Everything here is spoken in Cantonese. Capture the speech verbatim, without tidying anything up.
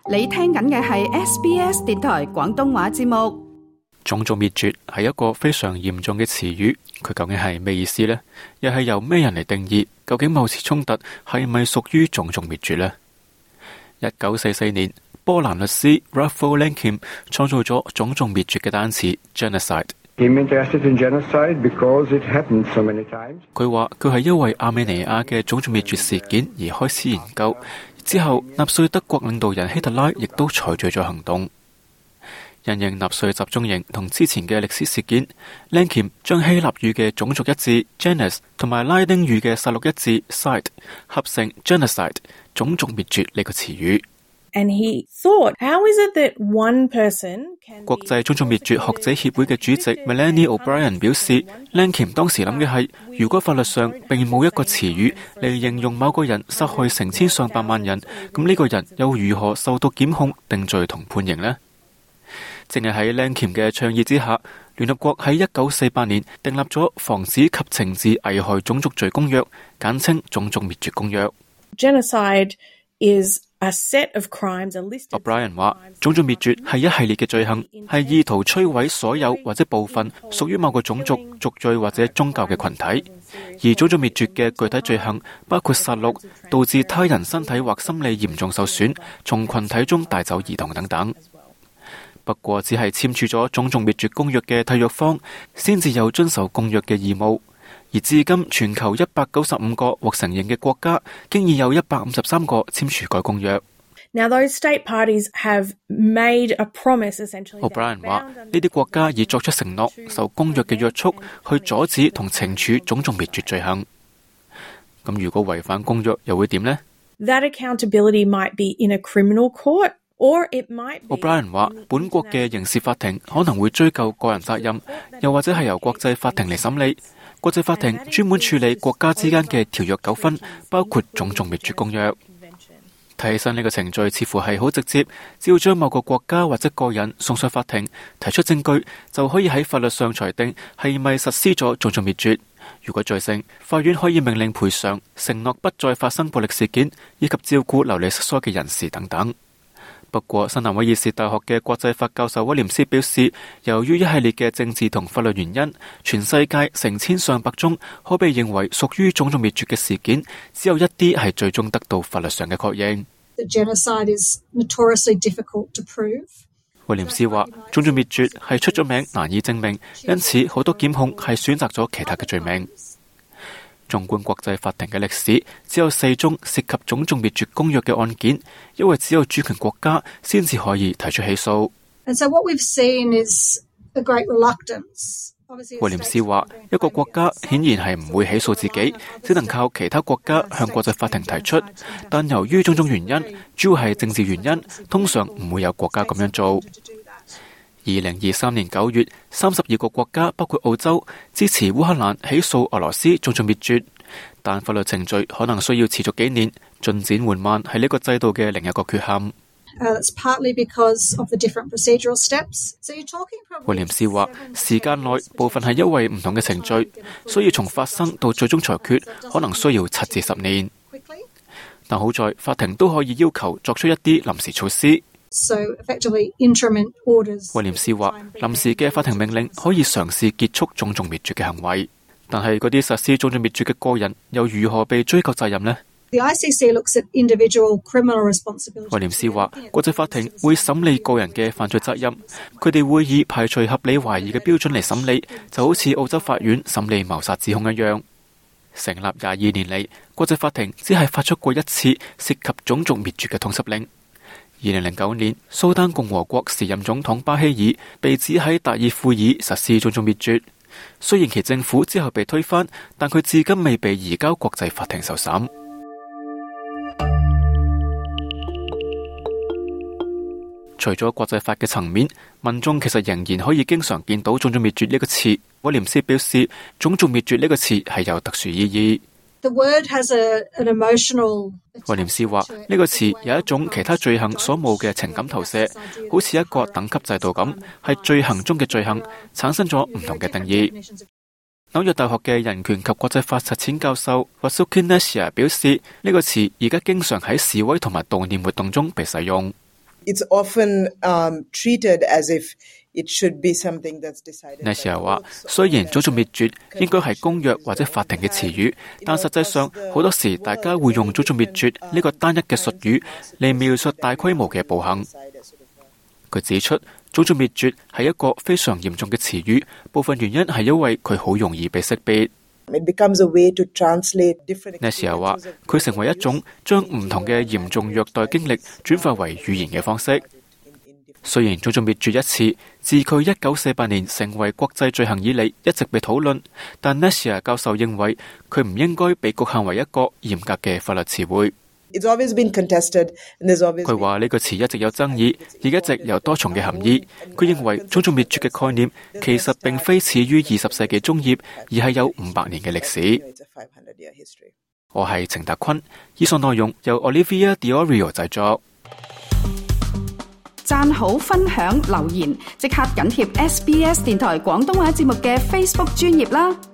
你聽緊嘅係 S B S 電台廣東話節目。 種族滅絕係一個非常嚴重嘅詞語，佢究竟係咩意思呢？又係由咩人嚟定義？究竟某次衝突係咪屬於種族滅絕呢？一九四四年，波蘭律師 Rafał Lenkim 創造咗種族滅絕嘅單詞 genocide。佢話佢係因為亞美尼亞嘅種族滅絕事件而開始研究，之後納粹德國領導人希特拉亦都採取咗行動。因應納粹集中營同之前嘅歷史事件， Lenkim 將希臘語嘅種族一字 genus 同埋拉丁語嘅殺戮一字 cide 合成 genocide 種族滅絕呢個詞語。 And he thought, how is it that one person can... 國際種族滅絕學者協會嘅主席 Melanie O'Brien 表示， Lenkim 當時諗嘅係，如果法律上並冇一個詞語嚟形容某個人殺害成千上百萬人，咁呢個人又如何受到檢控、定罪同判刑呢？正係喺 Lenkim 嘅倡議之下，聯合國喺一九四八年訂立咗防止及懲治危害種族罪公約，簡稱種族滅絕公約。 Genocide is a set of crimes, a list of O'Brien 話，種族滅絕係一系列嘅罪行，係意圖摧毀所有或者部分屬於某個種族、族裔或者宗教嘅群體。而種族滅絕嘅具體罪行包括殺戮、導致他人身體或心理嚴重受損、從群體中帶走兒童等等。不過只係簽署咗種族滅絕公約嘅締約方先至有遵守公約嘅義務，而至今全球一百九十五個獲承認嘅國家，經已有一百五十三個簽署該公約。 Now those state parties have made a promise essentially. O'Brien 話，呢啲國家已作出承諾，受公約嘅約束，去阻止同懲處種族滅絕罪行。咁如果違反公約又會點呢？ That accountability might be in a criminal court. O'Brien 話，本國嘅刑事法庭可能會追究個人責任，又或者係由國際法庭嚟審理。國際法庭專門處理國家之間嘅條約糾紛，包括種族滅絕公約。睇起身呢個程序似乎係好直接，只要將某個國家或者個人送上法庭，提出證據，就可以喺法律上裁定係咪實施咗種族滅絕。如果罪成，法院可以命令賠償、承諾不再發生暴力事件，以及照顧流離失所嘅人士等等。不過，新南威爾士大學嘅國際法教授威廉斯表示，由於一系列嘅政治同法律原因，全世界成千上百宗可被認為屬於種族滅絕嘅事件，只有一啲係最終得到法律上嘅確認。威廉斯話，種族滅絕係出咗名，難以證明，因此好多檢控係選擇咗其他嘅罪名。縱觀國際法庭嘅歷史，只有四宗涉及種族滅絕公約嘅案件，因為只有主權國家先至可以提出起訴。 So what we've seen is a great reluctance. 威廉斯話，一個國家顯然係唔會起訴自己，只能靠其他國家向國際法庭提出。但由於種種原因，主要係政治原因，通常唔會有國家咁樣做。二零二三年九月，三十二個國家包括澳洲支持烏克蘭起訴俄羅斯種族滅絕，但法律程序可能需要持續幾年，進展緩慢係呢個制度嘅另一個缺陷。威廉斯話，時間內部分係因為唔同嘅程序，所以從發生到最終裁決可能需要七至十年。但好在法庭都可以要求作出一啲臨時措施。 So effectively, interim orders. 威廉斯話，臨時嘅法庭命令可以嘗試結束種族滅絕嘅行為，但係嗰啲實施種族滅絕嘅個人又如何被追究責任呢？ The I C C looks at individual criminal responsibility. 威廉斯話，國際法庭會審理個人嘅犯罪責任，佢哋會以排除合理懷疑嘅標準嚟審理，就好似澳洲法院審理謀殺指控一樣。成立廿二年嚟，國際法庭只係發出過一次涉及種族滅絕嘅通緝令。二零零九年，蘇丹共和國時任總統巴希爾被指喺達爾富爾實施種族滅絕。雖然其政府之後被推翻，但佢至今未被移交國際法庭受審。除咗國際法嘅層面，民眾其實仍然可以經常見到種族滅絕呢個詞。威廉斯表示，種族滅絕呢個詞係有特殊意義。 The word has a, an emotional... 威廉斯話，呢個詞有一種其他罪行所冇嘅情感投射，好似一個等級制度咁，係罪行中嘅罪行，產生咗唔同嘅定義。紐約大學嘅人權及國際法實踐教授 Vasuki Nashia 表示，呢個詞而家經常喺示威同埋悼念活動中被使用。 It's often um, treated as if it should be something that's decided. 那時候話，雖然種族滅絕應該係公約或者法庭嘅詞語，但實際上好多時大家會用種族滅絕呢個單一嘅術語嚟描述大規模嘅暴行。佢指出，種族滅絕係一個非常嚴重嘅詞語，部分原因係因為佢好容易被識別。 It becomes a way to translate different. 那時候話，佢成為一種將唔同嘅嚴重虐待經歷轉化為語言嘅方式。雖然種族滅絕一詞自佢一九四八年成為國際罪行以嚟一直被討論，但 Nashia 教授認為佢唔應該被局限為一個嚴格嘅法律詞彙。 It's always been contested, and there's always. 佢話呢個詞一直有爭議，而一直有多重嘅含義。佢認為種族滅絕嘅概念其實並非始於二十世紀中葉，而係有五百年嘅歷史。我係程達坤，以上內容由 Olivia Diorio 製作。 讚好、分享、留言，即刻緊貼 S B S 電台廣東話節目嘅 Facebook 專頁啦！